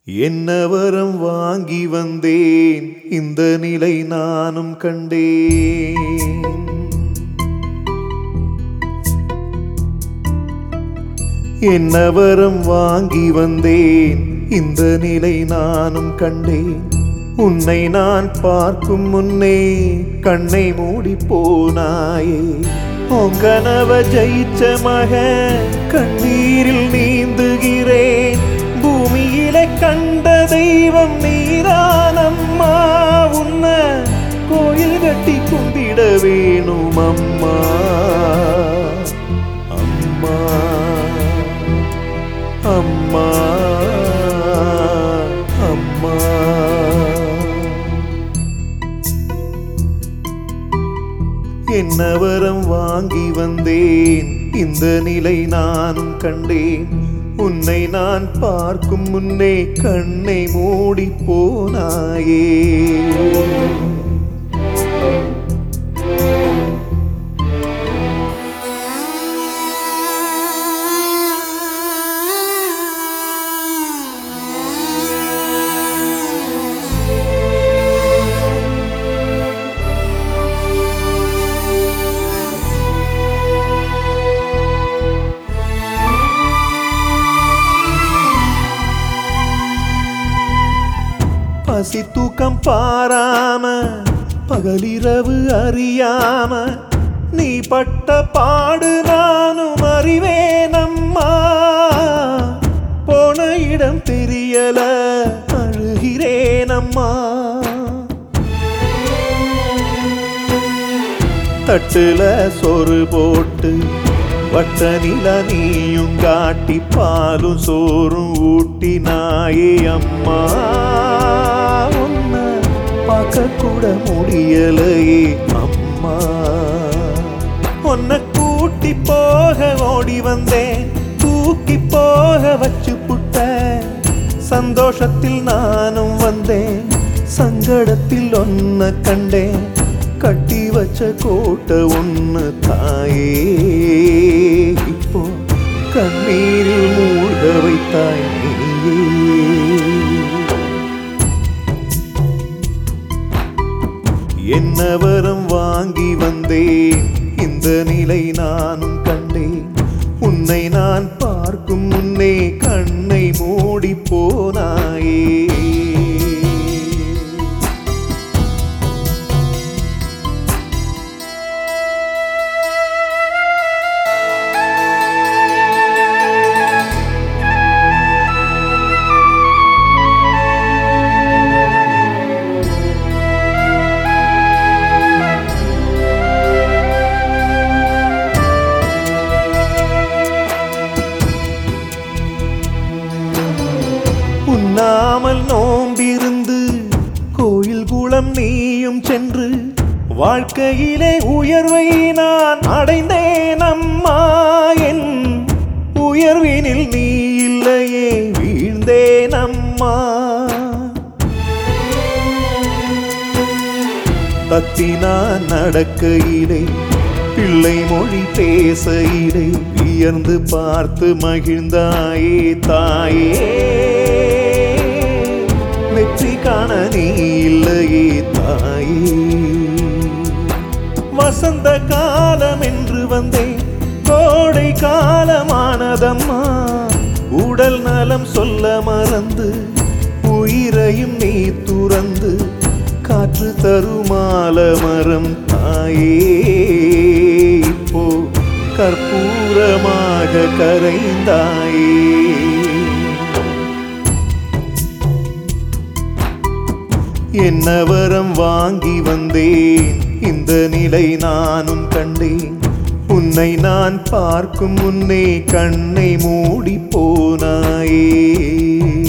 என்ன வரம் வாங்கி வந்தேன், இந்த நிலை நானும் கண்டேன். என்ன வரம் வாங்கி வந்தேன், இந்த நிலை நானும் கண்டேன். உன்னை நான் பார்க்கும் முன்னே கண்ணை மூடி போனாயே. உங்கனவ ஜெயிச்ச மக கண்ணீரில் நீந்துகிறேன். பூமியில கண்ட தெய்வம் நீரானம்மா. உன்ன கோயில் கட்டி கும்பிட வேணும் அம்மா. அம்மா அம்மா அம்மா. என்ன வரம் வாங்கி வந்தேன், இந்த நிலை நானும் கண்டேன். உன்னை நான் பார்க்கும் முன்னே கண்ணை மூடி போனாயே. பசி தூக்கம் பாராம பகலிரவு அறியாம நீ பட்ட பாடு நானும் அறிவேனம்மா. போன இடம் தெரியல அழுகிறேனம்மா. தட்டுல சோறு போட்டு வட்ட நில நீயும் காட்டி பாலும் சோறும் ஊட்டினாயே அம்மா. உன்னை பார்க்க கூட முடியலையே அம்மா. உன்னை கூட்டி போக ஓடி வந்தேன், தூக்கி போக வச்சு புட்ட. சந்தோஷத்தில் நானும் வந்தேன், சங்கடத்தில் ஒன்ன கண்டேன். கட்டி வச்ச கோட்டை ஒன்று தாயே, இப்போ கண்ணீரில் மூழ்க வைத்தாய் நீயே. என்ன வரம் வாங்கி வந்தேன், இந்த நிலை நானும் கண்டேன். உன்னை நான் பார்க்கும் முன்னே கண்ணை மூடி போனாயே. உண்ணாமல் நோம்பிருந்து கோயில் குளம் நீயும் சென்று வாழ்க்கையிலே உயர்வை நான் அடைந்தேன் அம்மா. என் உயர்வினில் நீ இல்லையே வீழ்ந்தேன் அம்மா. தத்தி நான் நடக்கையிலே பிள்ளை மொழி பேசையிலே வியர்ந்து பார்த்து மகிழ்ந்தாயே தாயே. வெற்றி காண நீ இல்லையே தாயே. வசந்த காலம் என்று வந்தேன், கோடை காலமானதம்மா. உடல் நலம் சொல்ல மறந்து உயிரையும் நீ துறந்து காற்று தருமால மரம் தாயே. இப்போ கற்பூரமாக கரைந்தாயே. என்ன வரம் வாங்கி வந்தேன், இந்த நிலை நானும் கண்டேன். உன்னை நான் பார்க்கும் முன்னே கண்ணை மூடி போனாயே.